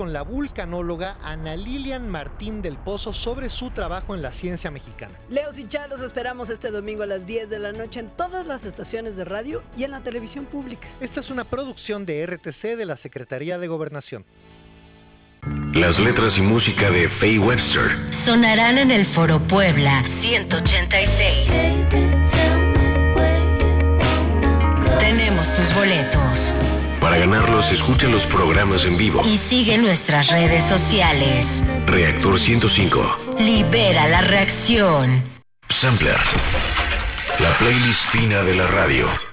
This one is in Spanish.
con la vulcanóloga Ana Lilian Martín del Pozo sobre su trabajo en la ciencia mexicana. Leos y Char, los esperamos este domingo a las 10 de la noche en todas las estaciones de radio y en la televisión pública. Esta es una producción de RTC de la Secretaría de Gobernación. Las letras y música de Faye Webster sonarán en el Foro Puebla 186. Tenemos tus boletos. Para ganarlos, escucha los programas en vivo y sigue nuestras redes sociales. Reactor 105. Libera la reacción. Sampler. La playlist fina de la radio.